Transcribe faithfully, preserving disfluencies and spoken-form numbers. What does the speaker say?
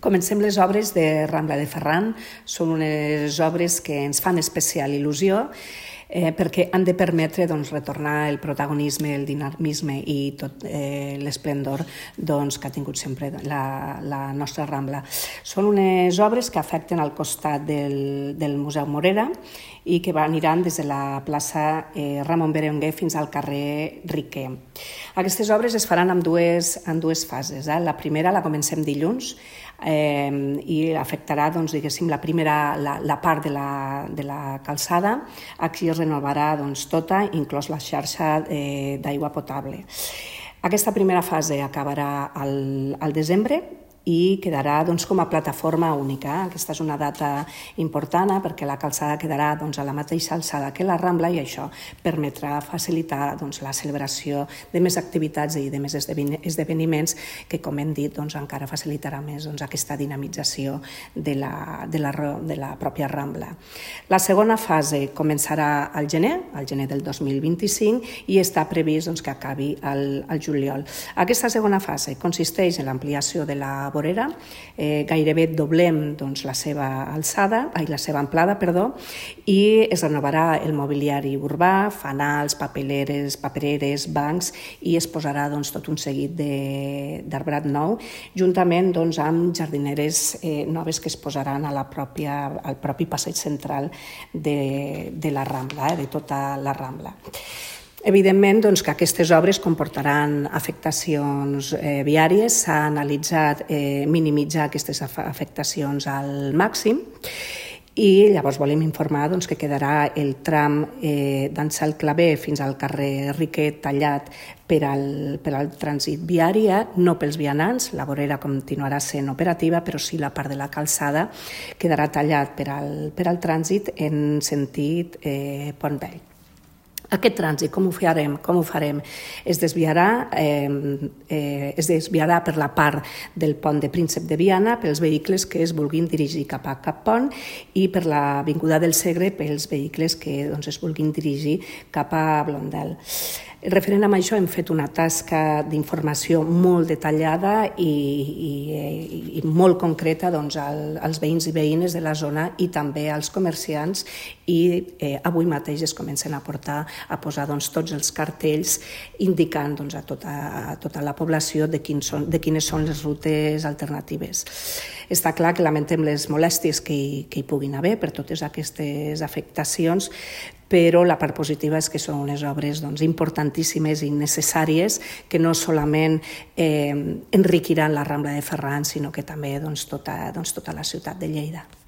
Comencem les obres de Rambla de Ferran. Són unes obres que ens fan especial il·lusió eh, perquè han de permetre doncs, retornar el protagonisme, el dinamisme i tot eh, l'esplendor doncs, que ha tingut sempre la, la nostra Rambla. Són unes obres que afecten al costat del, del Museu Morera i que aniran des de la plaça eh, Ramon Berenguer fins al carrer Riquer. Aquestes obres es faran en dues, en dues fases. Eh? La primera la comencem dilluns eh, i afectarà doncs, diguéssim, la primera la, la part de la, de la calçada. Aquí es renovarà doncs, tota, inclòs la xarxa eh, d'aigua potable. Aquesta primera fase acabarà al, al desembre i quedarà doncs, com a plataforma única. Aquesta és una data important perquè la calçada quedarà doncs, a la mateixa alçada que la Rambla i això permetrà facilitar doncs, la celebració de més activitats i de més esdeveniments que, com hem dit, doncs, encara facilitarà més doncs, aquesta dinamització de la, de, la, de la pròpia Rambla. La segona fase començarà al gener, al gener del dos mil vint-i-cinc, i està previst doncs, que acabi al, al juliol. Aquesta segona fase consisteix en l'ampliació de la vorera, eh, gairebé doblem doncs, la seva alçada, ai, la seva amplada, perdó, i es renovarà el mobiliari urbà, fanals, papeleres, papereres, bancs, i es posarà doncs, tot un seguit d'arbrat nou, juntament doncs, amb jardineres eh, noves que es posaran a la pròpia, al propi passeig central de, de la Rambla, eh, de tota la Rambla. Evidentment doncs, que aquestes obres comportaran afectacions eh, viàries. S'ha analitzat eh, minimitzar aquestes afectacions al màxim i llavors volem informar doncs, que quedarà el tram eh, d'Ençà el Claver fins al carrer Riquer tallat per al, per al trànsit viari, no pels vianants. La vorera continuarà sent operativa, però sí la part de la calçada quedarà tallat per al, per al trànsit en sentit eh, Pont Vell. Aquest trànsit, com ho farem? Com ho farem? Es desviarà, eh, eh, es desviarà per la part del pont de Príncep de Viana pels vehicles que es vulguin dirigir cap a Cap Pont i per l'avinguda del Segre pels vehicles que doncs, es vulguin dirigir cap a Blondel. Referent a això hem fet una tasca d'informació molt detallada i, i, i molt concreta doncs, al, als veïns i veïnes de la zona i també als comerciants i eh, avui mateix es comencen a portar a posar doncs, tots els cartells indicant doncs, a, tota, a tota la població de, quins són, de quines són les rutes alternatives. Està clar que lamentem les molèsties que hi, que hi puguin haver per totes aquestes afectacions, però la part positiva és que són unes obres doncs, importantíssimes i necessàries que no solament eh, enriquiran la Rambla de Ferran, sinó que també doncs, tota, doncs, tota la ciutat de Lleida.